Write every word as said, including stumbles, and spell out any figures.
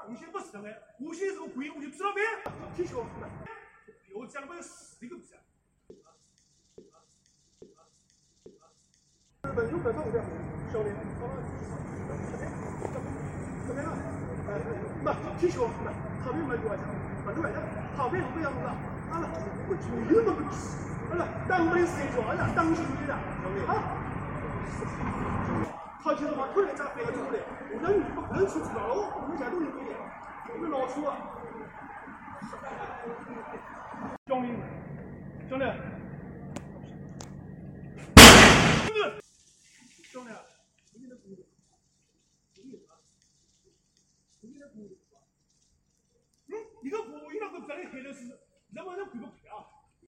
无锡不是的哎，无锡这个鬼我就知道呗。听说了，我讲的是那个不是。日本有本上的小的，好了，这边啊，呃，不，听说不，他们没多少，反正反正他们不一样的，啊了，我就有那么好了，当我的谁说呀？当心点的，啊。 他就是把腿扎飞了之后呢，我让你不能出去了，我们现在都有规定，我们老鼠啊，兄弟，兄弟，兄弟，兄弟的骨头，兄弟啊，兄弟的骨头，嗯，你个骨头那个长得黑的是，那么那骨头皮啊。